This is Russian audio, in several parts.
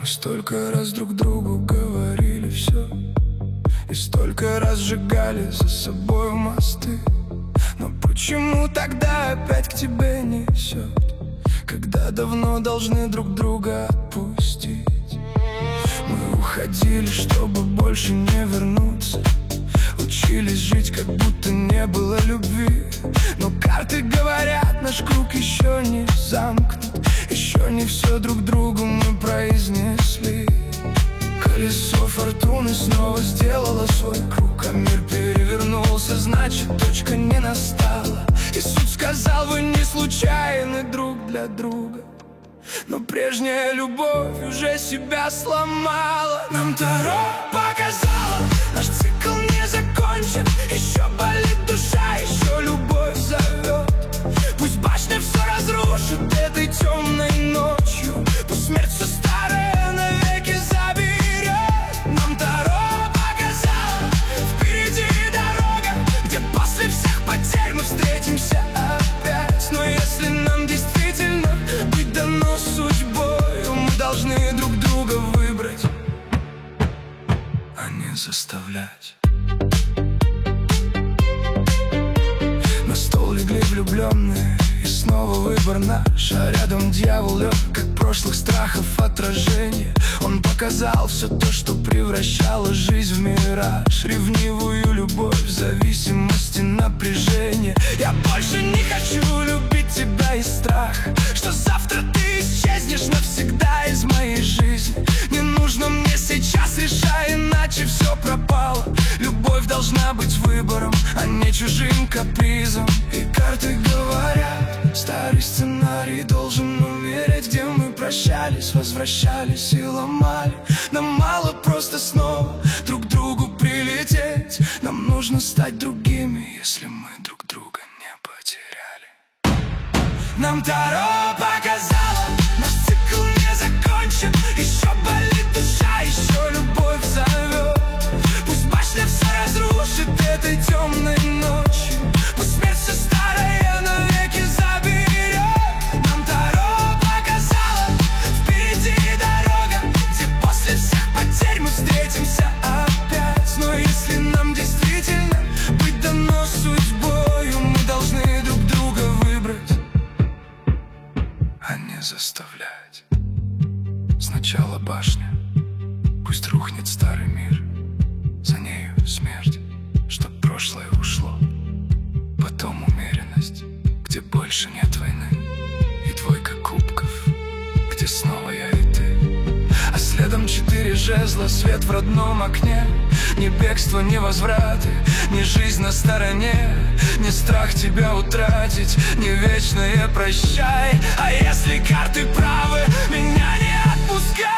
Мы столько раз друг другу говорили все, и столько раз сжигали за собой мосты. Но почему тогда опять к тебе несет, когда давно должны друг друга отпустить? Мы уходили, чтобы больше не вернуться, учились жить, как будто не было любви. Но карты говорят, наш круг еще не замкнут, еще не все друг другу мы произнесли. Колесо фортуны снова сделало свой круг, а мир перевернулся, значит точка не настала. И суд сказал, вы не случайны друг для друга. Но прежняя любовь уже себя сломала. Нам Таро показала, наш цикл не закончен. Еще болит душа, еще любовь зовет. Пусть башня все разрушит этой темной ночью, пусть смерть все старое навеки заберет. Нам Таро показала, впереди дорога, где после всех потерь мы встретимся опять. Но если нам действительно быть дано судьбой, мы должны друг друга выбрать, а не заставлять. На стол легли влюбленные, и снова выбор наш, а рядом дьявол лег, как прошлых страхов отражение. Он показал все то, что превращало жизнь в мираж, ревнивую любовь, зависимость и напряжение. Я больше не хочу любить тебя из страха, что завтра ты исчезнешь навсегда из моей жизни. Не нужно мне сейчас решать, иначе все пропало. Любовь должна быть выбором, а не чужим капризом. И карты говорят, старый сценарий должен умереть, где мы прощались, возвращались и ломали. Нам мало просто снова друг к другу прилететь. Нам нужно стать другими, если мы друг друга не потеряли. Нам Таро показала, наш цикл не закончен. Еще болит душа, еще любовь зовет. Пусть башня все разрушит этой темной ночью, пусть смерть все старое навеки заберет. Нам Таро показала, впереди дорога, где после всех потерь мы встретимся опять. Но если нам действительно быть дано судьбою, мы должны друг друга выбрать, а не заставлять. Сначала башня, пусть рухнет старый мир, за нею смерть, чтоб прошлое ушло. Потом умеренность, где больше нет войны, и двойка кубков, где снова я и ты. А следом 4 жезла, свет в родном окне. Ни бегство, ни возвраты, ни жизнь на стороне, ни страх тебя утратить, ни вечное прощай. А если карты правы, меня не отпускай.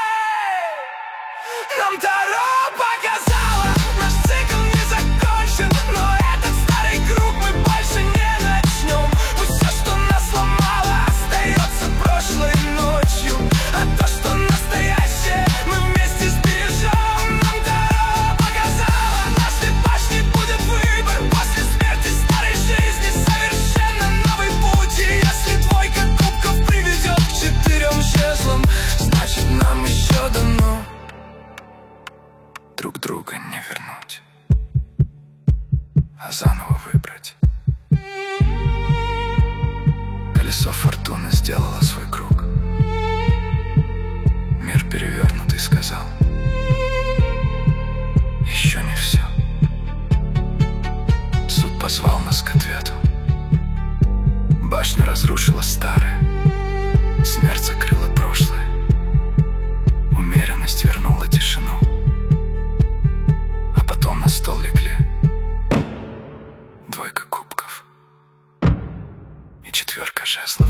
Нам Таро показала, наш цикл не закончен, но этот старый круг мы больше не начнем. Пусть все, что нас сломало, остается прошлой ночью, а то, что настоящее, мы вместе сбережем. Нам Таро показала, нашей башни будет выбор, после смерти старой жизни совершенно новый путь. И если двойка кубков приведет к 4 жезлам, значит нам еще дано друг друга не вернуть, а заново выбрать. Колесо фортуны сделало свой круг, мир перевернутый сказал, еще не все. Суд позвал нас к ответу, башня разрушила старое, смерть закрыла прошлое, умеренность вернула тишину. На стол легли двойка кубков и 4 жезлов.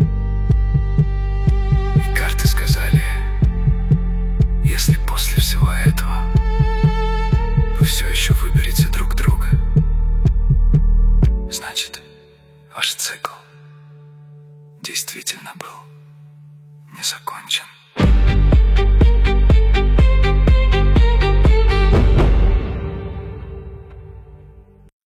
И карты сказали, если после всего этого вы все еще выберете друг друга, значит, ваш цикл действительно был не закончен.